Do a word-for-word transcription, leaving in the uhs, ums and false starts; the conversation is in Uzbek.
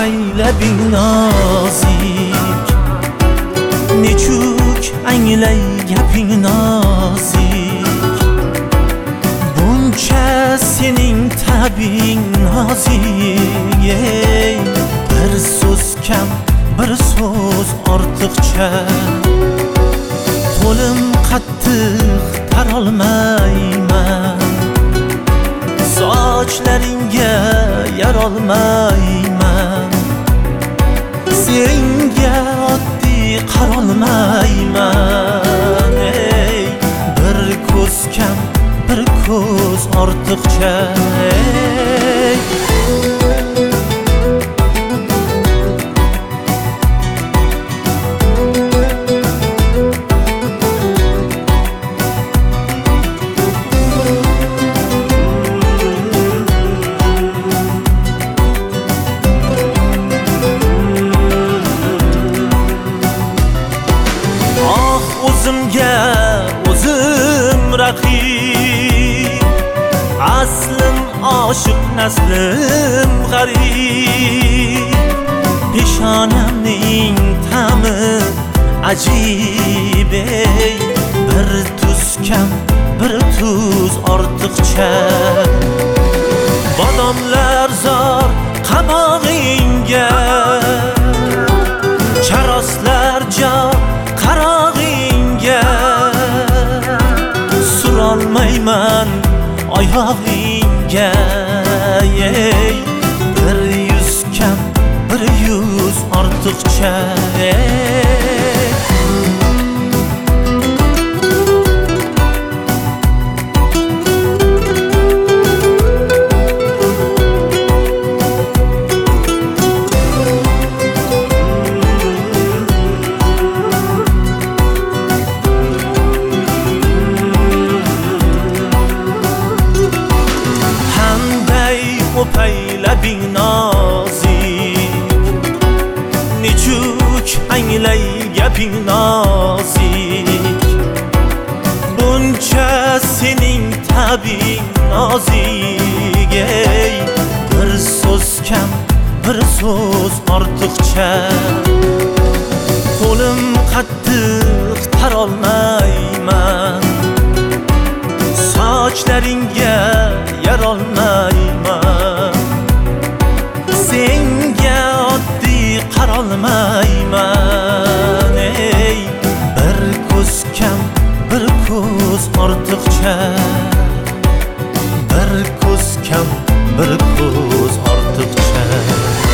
لبی نازیک نچوک انگلی گپی نازیک buncha sening tabing nozik bir so'z kam bir so'z ortiqcha qo'lim qattiq tarolmayman sochlaringga yarolmayman senga oddiy qarolmayman ey bir ko'z kam bir ko'z ortiqcha ey o'zimga o'zim raqib aslim oshiq naslim g'arib peshonamning ta'mi ajib ey bir tuz kam bir tuz ortiqcha bodomlar zor qabog'ingga charoslar jo qarog'ingga surolmayman oyog'ingga ey bir yuz kam bir yuz ortiqcha لبی نازیک نچوک انگلی گپی نازیک buncha sening tabing nozik ey bir so'z kam bir so'z ortiqcha qo'lim qattiq tarolmayman sochlaringga yarolmayman senga oddiy qarolmayman ey bir ko'z kam bir ko'z ortiqcha bir ko'z kam bir ko'z ortiqcha